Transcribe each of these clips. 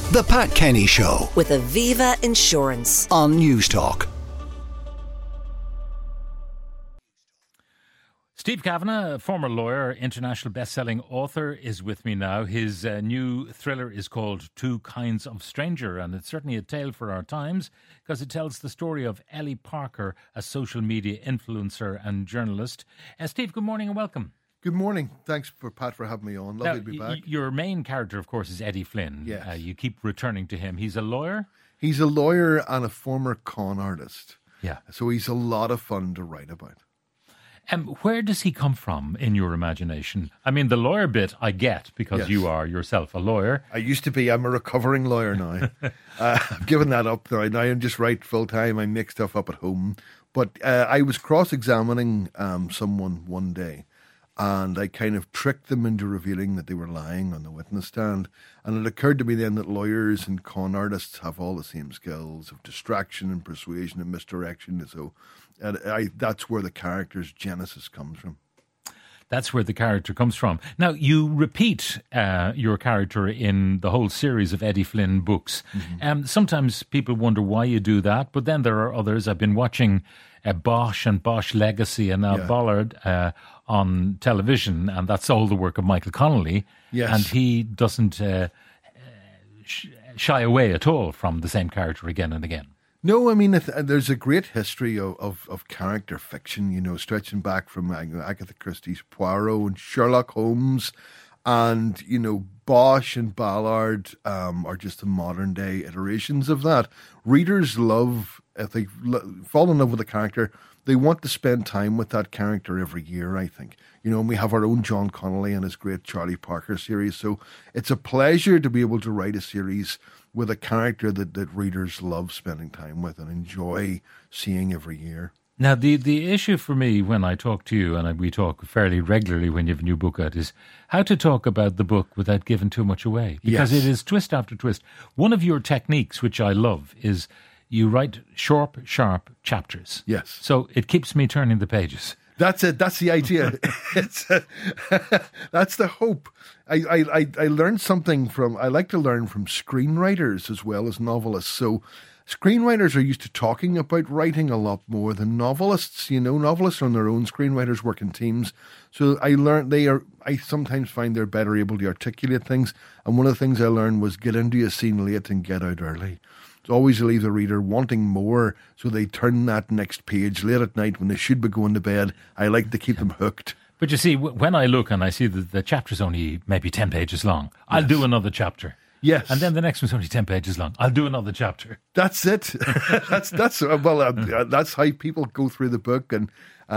The Pat Kenny Show with Aviva Insurance on Newstalk. Steve Kavanagh, a former lawyer, international best-selling author, is with me now. His new thriller is called Two Kinds of Stranger, and it's certainly a tale for our times because it tells the story of Ellie Parker, a social media influencer and journalist. Steve, good morning and welcome. Good morning. Thanks, Pat, for having me on. Lovely to be back. Your main character, of course, is Eddie Flynn. Yes. You keep returning to him. He's a lawyer? He's a lawyer and a former con artist. Yeah. So he's a lot of fun to write about. Where does he come from in your imagination? I mean, the lawyer bit I get because Yes. you are yourself a lawyer. I used to be. I'm a recovering lawyer now. I've given that up. Now I just write full time. I make stuff up at home. But I was cross-examining someone one day, and I kind of tricked them into revealing that they were lying on the witness stand. And it occurred to me then that lawyers and con artists have all the same skills of distraction and persuasion and misdirection. So that's where the character's genesis comes from. That's where the character comes from. Now, you repeat your character in the whole series of Eddie Flynn books. Mm-hmm. Sometimes people wonder why you do that, but then there are others. I've been watching Bosch and Bosch Legacy and now Bollard on television, and that's all the work of Michael Connolly. Yes. And he doesn't shy away at all from the same character again and again. No, I mean, there's a great history of character fiction, you know, stretching back from Agatha Christie's Poirot and Sherlock Holmes. And, you know, Bosch and Ballard are just the modern day iterations of that. Readers love, if they fall in love with a character, they want to spend time with that character every year, I think. You know, and we have our own John Connolly and his great Charlie Parker series. So it's a pleasure to be able to write a series with a character that readers love spending time with and enjoy seeing every year. Now, the issue for me when I talk to you, and we talk fairly regularly when you have a new book out, is how to talk about the book without giving too much away. Because Yes. it is twist after twist. One of your techniques, which I love, is you write sharp chapters. Yes. So it keeps me turning the pages. That's it. That's the idea. That's the hope. I learned something I like to learn from screenwriters as well as novelists. So screenwriters are used to talking about writing a lot more than novelists. You know, novelists are on their own, screenwriters work in teams. So I sometimes find they're better able to articulate things. And one of the things I learned was get into a scene late and get out early. It's always leave the reader wanting more, so they turn that next page late at night when they should be going to bed. I like to keep them hooked. But you see, when I look and I see that the chapter's only maybe 10 pages long, I'll do another chapter. Yes. And then the next one's only 10 pages long. I'll do another chapter. That's it. that's how people go through the book, and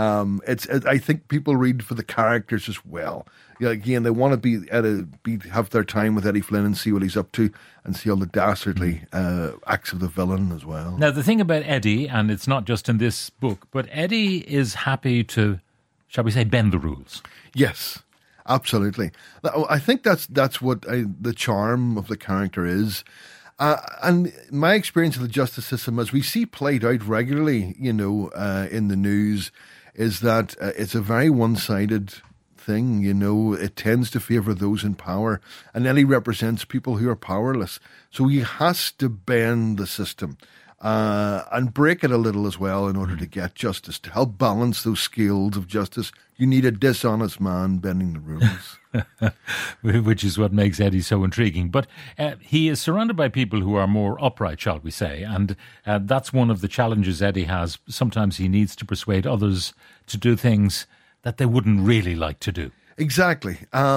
I think people read for the characters as well. Yeah, again, they want to have their time with Eddie Flynn and see what he's up to, and see all the dastardly acts of the villain as well. Now, the thing about Eddie, and it's not just in this book, but Eddie is happy to, shall we say, bend the rules. Yes. Absolutely. I think that's what the charm of the character is. And my experience of the justice system, as we see played out regularly, you know, in the news, is that it's a very one-sided thing. You know, it tends to favour those in power. And Ellie represents people who are powerless. So he has to bend the system. And break it a little as well in order to get justice. To help balance those scales of justice, you need a dishonest man bending the rules. Which is what makes Eddie so intriguing. But he is surrounded by people who are more upright, shall we say. And that's one of the challenges Eddie has. Sometimes he needs to persuade others to do things that they wouldn't really like to do. Exactly.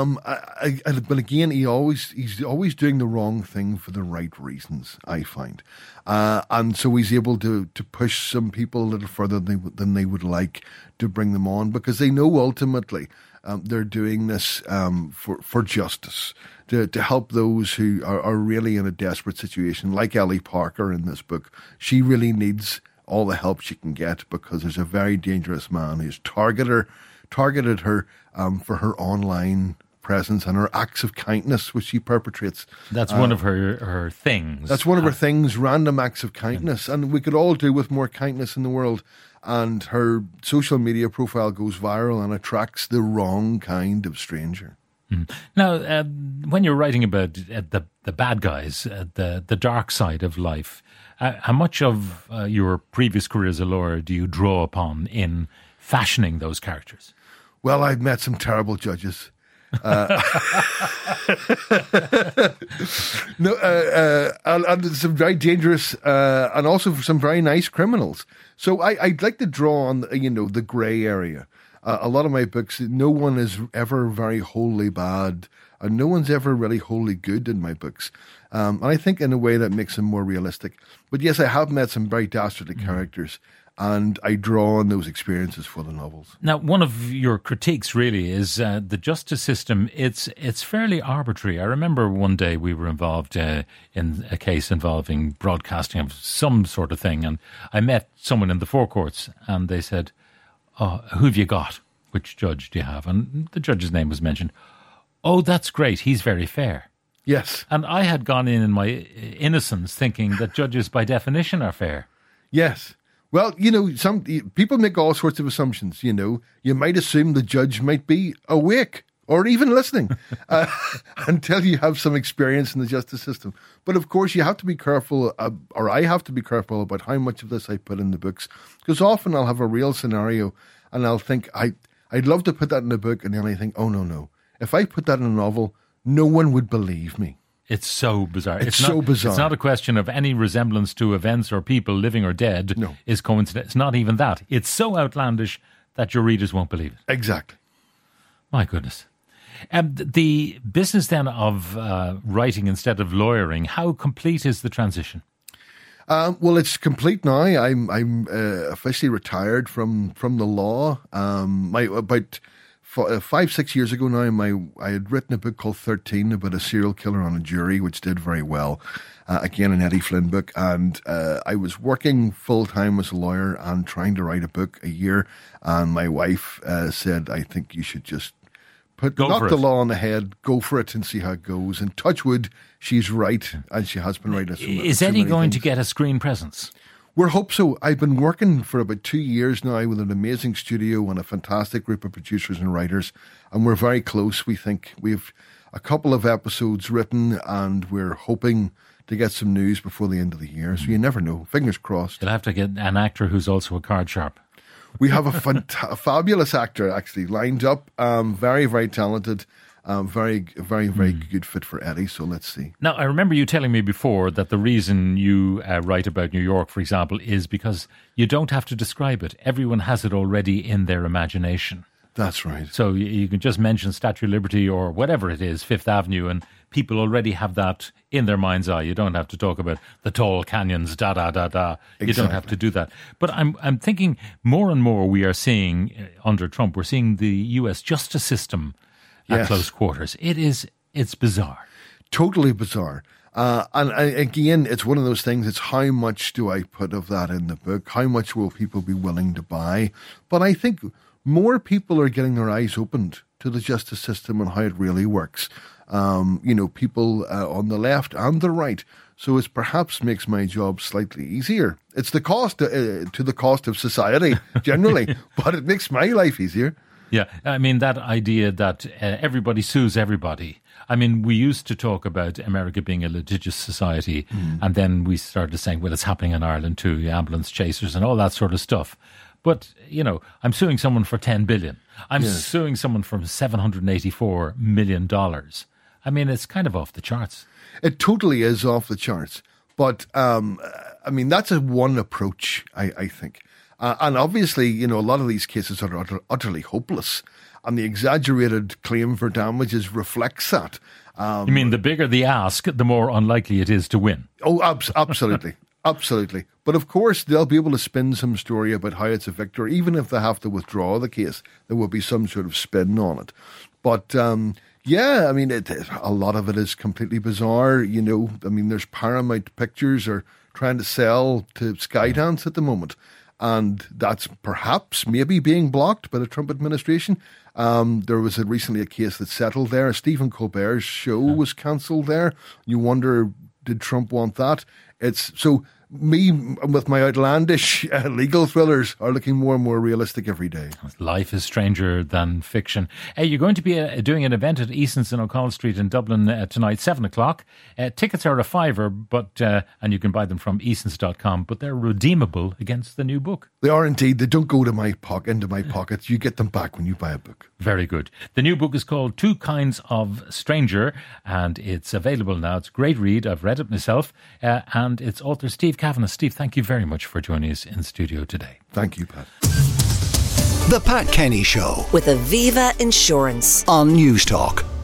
But again, he's always doing the wrong thing for the right reasons, I find. And so he's able to push some people a little further than they would like to bring them on, because they know ultimately they're doing this for justice, to help those who are really in a desperate situation, like Ellie Parker in this book. She really needs all the help she can get, because there's a very dangerous man who's targeted her for her online presence and her acts of kindness which she perpetrates. That's one of her things. That's one of her things, random acts of kindness. And we could all do with more kindness in the world. And her social media profile goes viral and attracts the wrong kind of stranger. Now, when you're writing about the bad guys, the dark side of life, how much of your previous career as a lawyer do you draw upon in fashioning those characters? Well, I've met some terrible judges. And some very dangerous and also some very nice criminals. So I'd like to draw on the grey area. A lot of my books, no one is ever very wholly bad, and no one's ever really wholly good in my books. And I think in a way that makes them more realistic. But yes, I have met some very dastardly characters, and I draw on those experiences for the novels. Now, one of your critiques really is the justice system. It's fairly arbitrary. I remember one day we were involved in a case involving broadcasting of some sort of thing, and I met someone in the forecourts, and they said, "Oh, who have you got? Which judge do you have?" And the judge's name was mentioned. "Oh, that's great. He's very fair." Yes. And I had gone in my innocence thinking that judges by definition are fair. Yes. Well, some people make all sorts of assumptions. You might assume the judge might be awake or even listening until you have some experience in the justice system. But of course, you have to be careful, or I have to be careful about how much of this I put in the books, because often I'll have a real scenario and I'll think, I'd love to put that in a book, and then I think, oh, no. If I put that in a novel, no one would believe me. It's so bizarre. It's so bizarre. It's not a question of any resemblance to events or people, living or dead, No. is coincidence. It's not even that. It's so outlandish that your readers won't believe it. Exactly. My goodness. The business then of writing instead of lawyering, how complete is the transition? Well, it's complete now. I'm officially retired from the law. About 5-6 years ago now, I had written a book called 13 about a serial killer on a jury, which did very well. Again, an Eddie Flynn book. And I was working full-time as a lawyer and trying to write a book a year. And my wife said, I think you should just knock the law on the head, go for it and see how it goes. And touch wood, she's right, and she has been right. Is Eddie going to get a screen presence? We hope so. I've been working for about 2 years now with an amazing studio and a fantastic group of producers and writers, and we're very close. We think we've a couple of episodes written, and we're hoping to get some news before the end of the year. So you never know. Fingers crossed. You'll have to get an actor who's also a card sharp. We have a fabulous actor actually lined up, very, very talented. Very good fit for Eddie, so let's see. Now, I remember you telling me before that the reason you write about New York, for example, is because you don't have to describe it. Everyone has it already in their imagination. That's right. So you can just mention Statue of Liberty or whatever it is, Fifth Avenue, and people already have that in their mind's eye. You don't have to talk about the tall canyons, Exactly. You don't have to do that. But I'm thinking more and more we are seeing, under Trump, we're seeing the US justice system at close quarters. It's bizarre. Totally bizarre. And again, it's one of those things, it's how much do I put of that in the book? How much will people be willing to buy? But I think more people are getting their eyes opened to the justice system and how it really works. People on the left and the right. So it perhaps makes my job slightly easier. It's the cost to the cost of society generally, but it makes my life easier. Yeah, I mean, that idea that everybody sues everybody. I mean, we used to talk about America being a litigious society, and then we started saying, well, it's happening in Ireland too, the ambulance chasers and all that sort of stuff. But, I'm suing someone for $10 billion. I'm suing someone for $784 million. I mean, it's kind of off the charts. It totally is off the charts. But, that's one approach, I think. And obviously, a lot of these cases are utterly hopeless. And the exaggerated claim for damages reflects that. You mean the bigger the ask, the more unlikely it is to win? Oh, absolutely. Absolutely. But of course, they'll be able to spin some story about how it's a victory. Even if they have to withdraw the case, there will be some sort of spin on it. But a lot of it is completely bizarre. There's Paramount Pictures are trying to sell to Skydance at the moment. And that's perhaps maybe being blocked by the Trump administration. There was recently a case that settled there. Stephen Colbert's show was cancelled there. You wonder, did Trump want that? me, with my outlandish legal thrillers, are looking more and more realistic every day. Life is stranger than fiction. You're going to be doing an event at Eason's in O'Connell Street in Dublin tonight, 7 o'clock. Tickets are $5, but and you can buy them from easons.com, but they're redeemable against the new book. They are indeed. They don't go to into my pockets. You get them back when you buy a book. Very good. The new book is called Two Kinds of Stranger, and it's available now. It's a great read. I've read it myself. And it's author Steve Kavanagh. Steve, thank you very much for joining us in studio today. Thank you, Pat. The Pat Kenny Show with Aviva Insurance on News Talk.